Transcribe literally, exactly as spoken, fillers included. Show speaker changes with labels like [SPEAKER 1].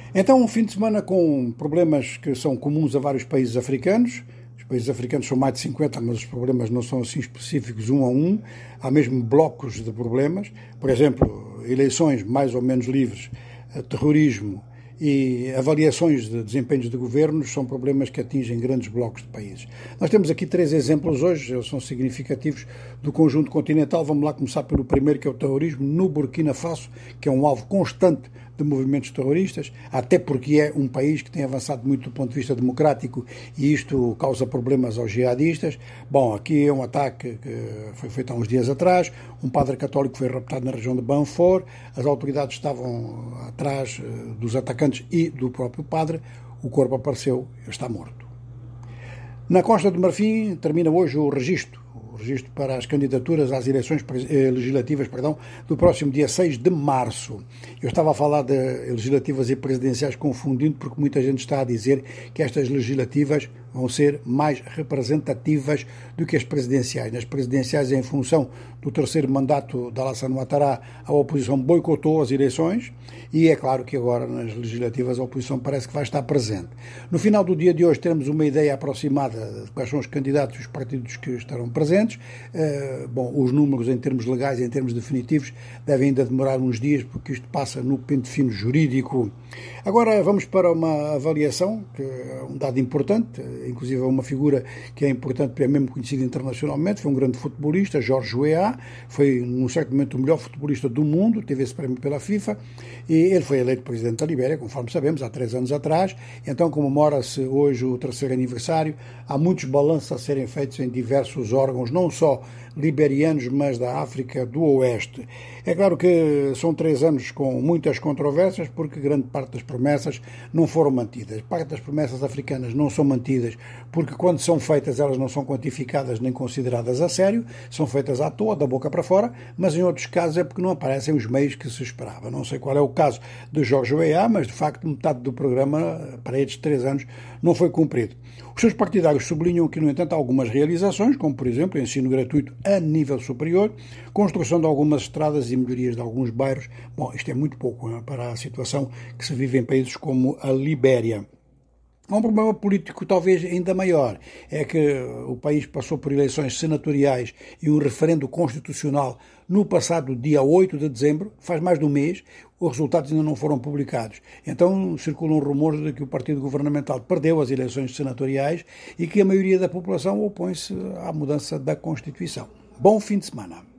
[SPEAKER 1] Então, um fim de semana com problemas que são comuns a vários países africanos. Os países africanos são mais de cinquenta, mas os problemas não são assim específicos um a um. Há mesmo blocos de problemas. Por exemplo, eleições mais ou menos livres, terrorismo e avaliações de desempenhos de governos são problemas que atingem grandes blocos de países. Nós temos aqui três exemplos hoje, eles são significativos do conjunto continental. Vamos lá começar pelo primeiro, que é o terrorismo no Burkina Faso, que é um alvo constante de movimentos terroristas, até porque é um país que tem avançado muito do ponto de vista democrático e isto causa problemas aos jihadistas. Bom, aqui é um ataque que foi feito há uns dias atrás, um padre católico foi raptado na região de Banfor, as autoridades estavam atrás dos atacantes e do próprio padre, o corpo apareceu e está morto. Na Costa do Marfim termina hoje o registro, o registro para as candidaturas às eleições legislativas, perdão, do próximo dia seis de março. Eu estava a falar de legislativas e presidenciais confundindo, porque muita gente está a dizer que estas legislativas vão ser mais representativas do que as presidenciais. Nas presidenciais, em função do terceiro mandato de Alassane Ouattara, a oposição boicotou as eleições e é claro que agora nas legislativas a oposição parece que vai estar presente. No final do dia de hoje teremos uma ideia aproximada de quais são os candidatos e os partidos que estarão presentes. Uh, bom, os números em termos legais e em termos definitivos devem ainda demorar uns dias porque isto passa no pente fino jurídico. Agora vamos para uma avaliação, que é um dado importante, inclusive é uma figura que é importante, porque é mesmo conhecida internacionalmente, foi um grande futebolista, Georges Weah, foi num certo momento o melhor futebolista do mundo, teve esse prémio pela FIFA, e ele foi eleito presidente da Libéria, conforme sabemos, há três anos atrás. Então comemora-se hoje o terceiro aniversário, há muitos balanços a serem feitos em diversos órgãos, não só liberianos, mas da África do Oeste. É claro que são três anos com muitas controvérsias, porque grande parte das promessas não foram mantidas. Parte das promessas africanas não são mantidas, porque quando são feitas elas não são quantificadas nem consideradas a sério, são feitas à toa, da boca para fora, mas em outros casos é porque não aparecem os meios que se esperava. Não sei qual é o caso de Georges Weah, mas de facto metade do programa para estes três anos não foi cumprido. Os seus partidários sublinham que, no entanto, há algumas realizações, como por exemplo ensino gratuito a nível superior, construção de algumas estradas e melhorias de alguns bairros. Bom, isto é muito pouco, né, para a situação que se vive em países como a Libéria. Há um problema político talvez ainda maior, é que o país passou por eleições senatoriais e um referendo constitucional no passado dia oito de dezembro, faz mais de um mês, os resultados ainda não foram publicados. Então circulam rumores de que o partido governamental perdeu as eleições senatoriais e que a maioria da população opõe-se à mudança da Constituição. Bom fim de semana.